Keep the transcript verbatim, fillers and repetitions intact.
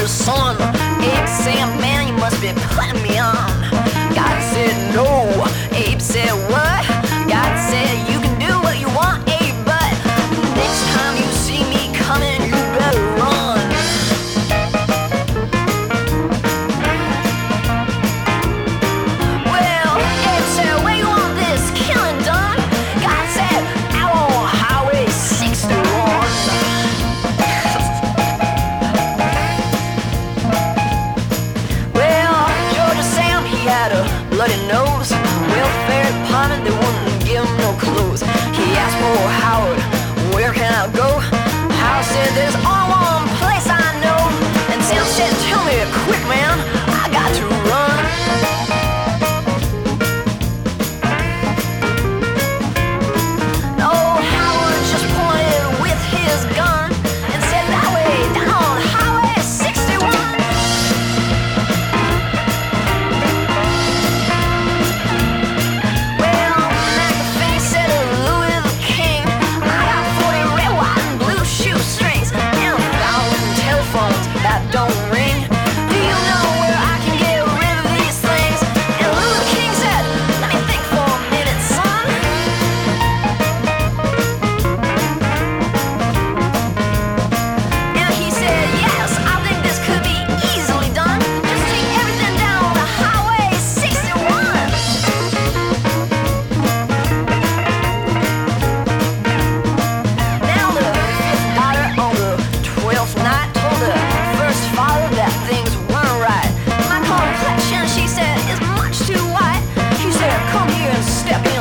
your son. Abe said, man, you must be putting me on. God said, no. Abe said, what? God said, you can do what you want, Abe, but next time you see me coming, you better run. Well, Abe said, where you want this killing done? God said, out on Highway sixty-one. Well, Georgia Sam, he had a bloody nose. Welfare department, they wouldn't give him no clothes. He asked for Howard, where can I go? Howard said, there's only one place I know. And Sam said, tell me quick, man, I got to run. No, Howard just pointed with his gun and said, that way, down Highway sixty-one. Well, McAfee said to Louis the King, I got forty red, white, and blue shoestrings and a thousand telephones that don't ring. Do you know where I can get rid of these things? And Louis the King said, let me think for a minute, son. And he said, yes, I think this could be easily done. Just take everything down the Highway sixty-one. Now the fifth daughter on the twelfth night told the first father that things weren't right. My complexion, she said, is much too white. She said, come here and step